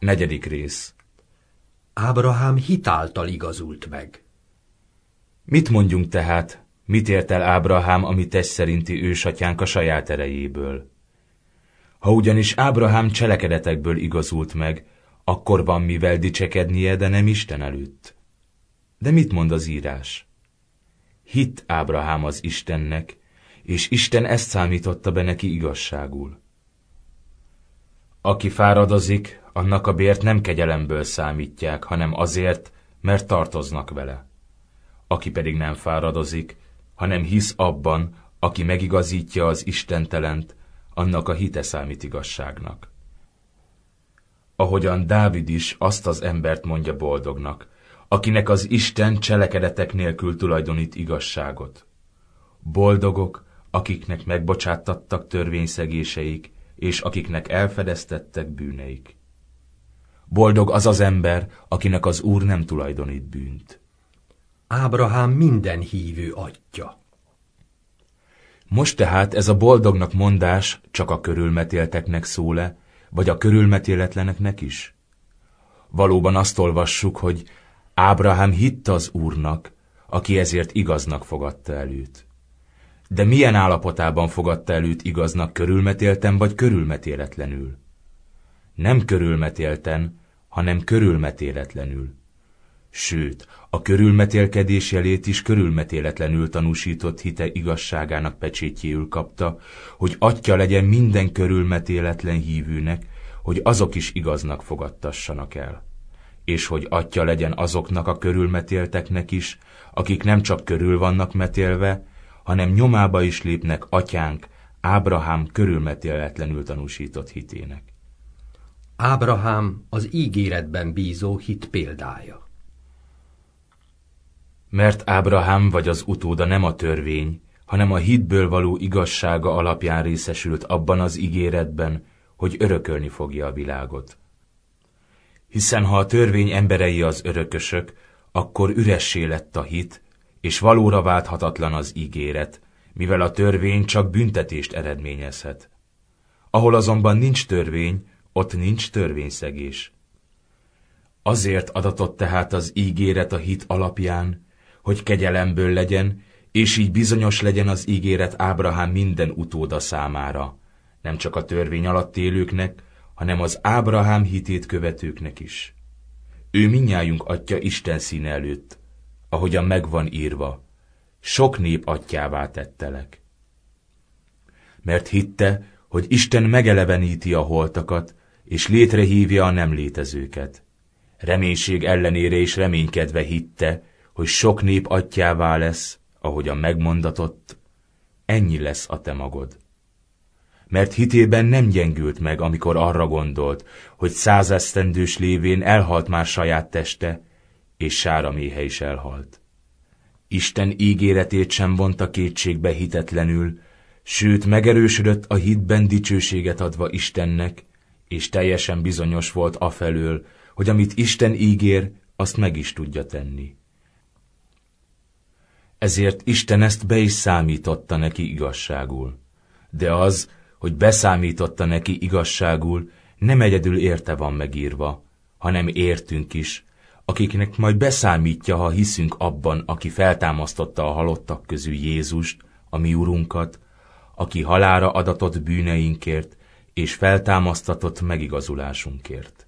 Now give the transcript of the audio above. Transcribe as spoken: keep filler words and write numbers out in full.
Negyedik rész. Ábrahám hitáltal igazult meg. Mit mondjunk tehát, mit ért el Ábrahám, ami test szerinti ősatyánk a saját erejéből? Ha ugyanis Ábrahám cselekedetekből igazult meg, akkor van mivel dicsekednie, de nem Isten előtt. De mit mond az írás? Hitt Ábrahám az Istennek, és Isten ezt számította be neki igazságul. Aki fáradozik, annak a bért nem kegyelemből számítják, hanem azért, mert tartoznak vele. Aki pedig nem fáradozik, hanem hisz abban, aki megigazítja az istentelent, annak a hite számít igazságnak. Ahogyan Dávid is azt az embert mondja boldognak, akinek az Isten cselekedetek nélkül tulajdonít igazságot. Boldogok, akiknek megbocsáttattak törvényszegéseik, és akiknek elfedeztettek bűneik. Boldog az az ember, akinek az Úr nem tulajdonít bűnt. Ábrahám minden hívő atyja. Most tehát ez a boldognak mondás csak a körülmetélteknek szól-e, vagy a körülmetéletleneknek is? Valóban azt olvassuk, hogy Ábrahám hitt az Úrnak, aki ezért igaznak fogadta el őt. De milyen állapotában fogadta el őt igaznak, körülmetélten vagy körülmetéletlenül? Nem körülmetélten, hanem körülmetéletlenül. Sőt, a körülmetélkedés jelét is körülmetéletlenül tanúsított hite igazságának pecsétjéül kapta, hogy atya legyen minden körülmetéletlen hívőnek, hogy azok is igaznak fogadtassanak el. És hogy atya legyen azoknak a körülmetélteknek is, akik nem csak körül vannak metélve, hanem nyomába is lépnek atyánk, Ábrahám körülmetéletlenül tanúsított hitének. Ábrahám az ígéretben bízó hit példája. Mert Ábrahám vagy az utóda nem a törvény, hanem a hitből való igazsága alapján részesült abban az ígéretben, hogy örökölni fogja a világot. Hiszen ha a törvény emberei az örökösök, akkor üressé lett a hit, és valóra válthatatlan az ígéret, mivel a törvény csak büntetést eredményezhet. Ahol azonban nincs törvény, ott nincs törvényszegés. Azért adatott tehát az ígéret a hit alapján, hogy kegyelemből legyen, és így bizonyos legyen az ígéret Ábrahám minden utóda számára, nem csak a törvény alatt élőknek, hanem az Ábrahám hitét követőknek is. Ő mindnyájunk atya Isten színe előtt, ahogyan megvan írva, sok nép atyává tettelek. Mert hitte, hogy Isten megeleveníti a holtakat, és létrehívja a nem létezőket. Reménység ellenére is reménykedve hitte, hogy sok nép atyává lesz, ahogyan megmondatott, ennyi lesz a te magod. Mert hitében nem gyengült meg, amikor arra gondolt, hogy százesztendős lévén elhalt már saját teste, és sára méhe is elhalt. Isten ígéretét sem vonta kétségbe hitetlenül, sőt megerősödött a hitben dicsőséget adva Istennek, és teljesen bizonyos volt afelől, hogy amit Isten ígér, azt meg is tudja tenni. Ezért Isten ezt be is számította neki igazságul. De az, hogy beszámította neki igazságul, nem egyedül érte van megírva, hanem értünk is, akiknek majd beszámítja, ha hiszünk abban, aki feltámasztotta a halottak közül Jézust, a mi Urunkat, aki halálra adatott bűneinkért, és feltámasztatott megigazulásunkért.